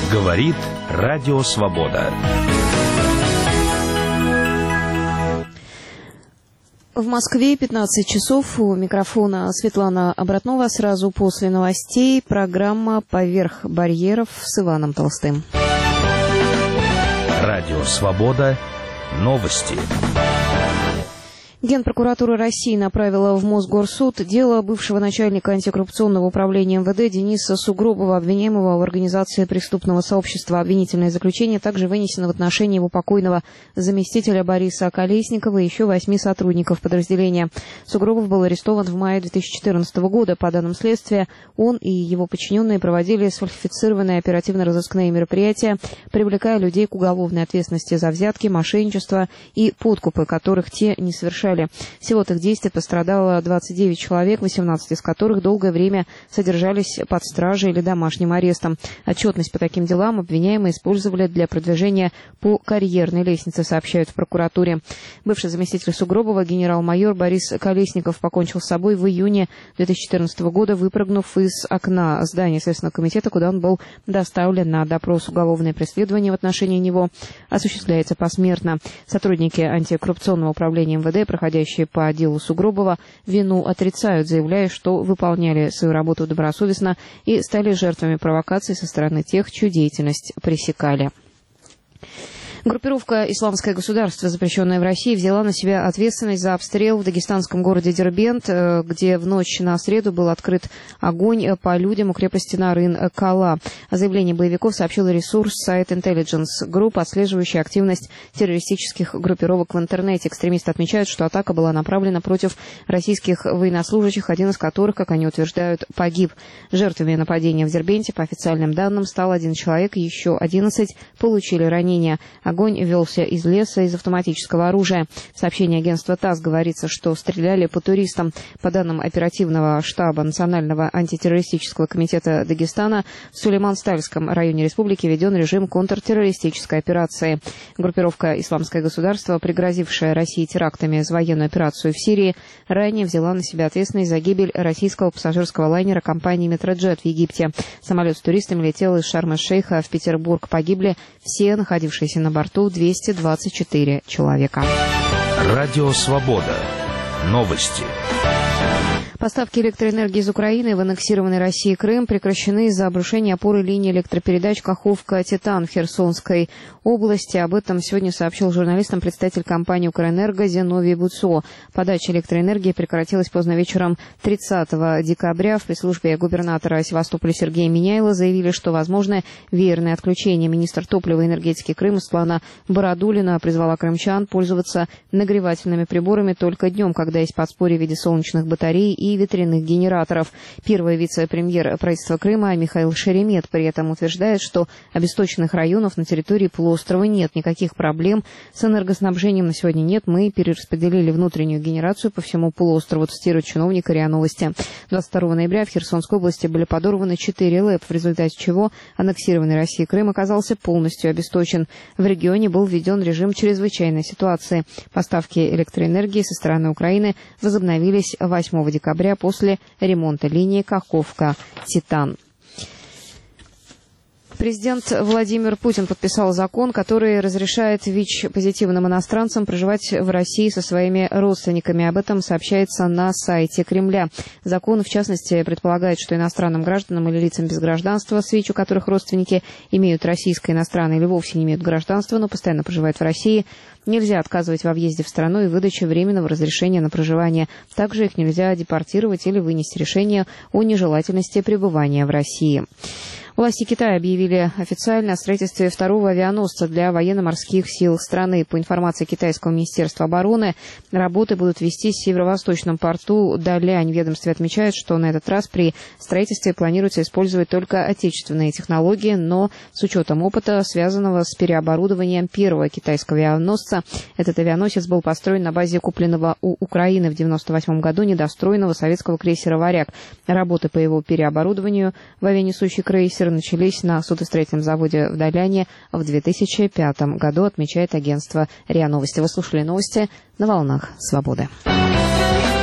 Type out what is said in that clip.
Говорит Радио Свобода. В Москве 15 часов. У микрофона Светлана Обратнова. Сразу после новостей программа «Поверх барьеров» с Иваном Толстым. Радио Свобода. Новости. Генпрокуратура России направила в Мосгорсуд дело бывшего начальника антикоррупционного управления МВД Дениса Сугробова, обвиняемого в организации преступного сообщества. Обвинительное заключение также вынесено в отношении его покойного заместителя Бориса Колесникова и еще 8 сотрудников подразделения. Сугробов был арестован в мае 2014 года. По данным следствия, он и его подчиненные проводили сфальсифицированные оперативно-розыскные мероприятия, привлекая людей к уголовной ответственности за взятки, мошенничество и подкупы, которых те не совершали. Всего от их действий пострадало 29 человек, 18 из которых долгое время содержались под стражей или домашним арестом. Отчетность по таким делам обвиняемые использовали для продвижения по карьерной лестнице, сообщают в прокуратуре. Бывший заместитель Сугробова, генерал-майор Борис Колесников, покончил с собой в июне 2014 года, выпрыгнув из окна здания Следственного комитета, куда он был доставлен на допрос. Уголовное преследование в отношении него осуществляется посмертно. Сотрудники антикоррупционного управления МВД, проходящие по делу Сугробова, вину отрицают, заявляя, что выполняли свою работу добросовестно и стали жертвами провокаций со стороны тех, чью деятельность пресекали. Группировка «Исламское государство», запрещенная в России, взяла на себя ответственность за обстрел в дагестанском городе Дербент, где в ночь на среду был открыт огонь по людям у крепости Нарын-Кала. О заявлении боевиков сообщил ресурс сайт Intelligence Group, отслеживающий активность террористических группировок в интернете. Экстремисты отмечают, что атака была направлена против российских военнослужащих, один из которых, как они утверждают, погиб. Жертвами нападения в Дербенте, по официальным данным, стал 1 человек, еще 11 получили ранения. Огонь велся из леса, из автоматического оружия. В сообщении агентства ТАСС говорится, что стреляли по туристам. По данным оперативного штаба Национального антитеррористического комитета Дагестана, в Сулейман-Стальском районе республики введен режим контртеррористической операции. Группировка «Исламское государство», пригрозившая России терактами за военную операцию в Сирии, ранее взяла на себя ответственность за гибель российского пассажирского лайнера компании «Метроджет» в Египте. Самолет с туристами летел из Шарм-эль-Шейха в Петербург. Погибли все находившиеся на борту 224 человека. Радио Свобода. Новости. Поставки электроэнергии из Украины в аннексированный Россией Крым прекращены из-за обрушения опоры линии электропередач Каховка-Титан в Херсонской области. Об этом сегодня сообщил журналистам представитель компании «Укрэнерго» Зиновий Буцо. Подача электроэнергии прекратилась поздно вечером 30 декабря. В пресс-службе губернатора Севастополя Сергея Миняйла заявили, что возможно веерное отключение. Министр топлива и энергетики Крыма Светлана Бородулина призвала крымчан пользоваться нагревательными приборами только днем, когда есть подспорье в виде солнечных батарей и ветряных генераторов. Первый вице-премьер правительства Крыма Михаил Шеремет при этом утверждает, что обесточенных районов на территории полуострова нет. Никаких проблем с энергоснабжением на сегодня нет. Мы перераспределили внутреннюю генерацию по всему полуострову, цитирует чиновник РИА Новости. 22 ноября в Херсонской области были подорваны 4 ЛЭП, в результате чего аннексированный Россией Крым оказался полностью обесточен. В регионе был введен режим чрезвычайной ситуации. Поставки электроэнергии со стороны Украины возобновились 8 декабря после ремонта линии Каховка-Титан. Президент Владимир Путин подписал закон, который разрешает ВИЧ-позитивным иностранцам проживать в России со своими родственниками. Об этом сообщается на сайте Кремля. Закон, в частности, предполагает, что иностранным гражданам или лицам без гражданства с ВИЧ, у которых родственники имеют российское, иностранное или вовсе не имеют гражданства, но постоянно проживают в России, нельзя отказывать во въезде в страну и выдаче временного разрешения на проживание. Также их нельзя депортировать или вынести решение о нежелательности пребывания в России. Власти Китая объявили официально о строительстве второго авианосца для военно-морских сил страны. По информации Китайского министерства обороны, работы будут вестись в северо-восточном порту Далянь. В ведомстве отмечают, что на этот раз при строительстве планируется использовать только отечественные технологии, но с учетом опыта, связанного с переоборудованием первого китайского авианосца. Этот авианосец был построен на базе купленного у Украины в 1998 году недостроенного советского крейсера «Варяг». Работы по его переоборудованию в авианесущий крейсер начались на судостроительном заводе в Даляне в 2005 году, отмечает агентство РИА Новости. Вы слушали новости на волнах Свободы.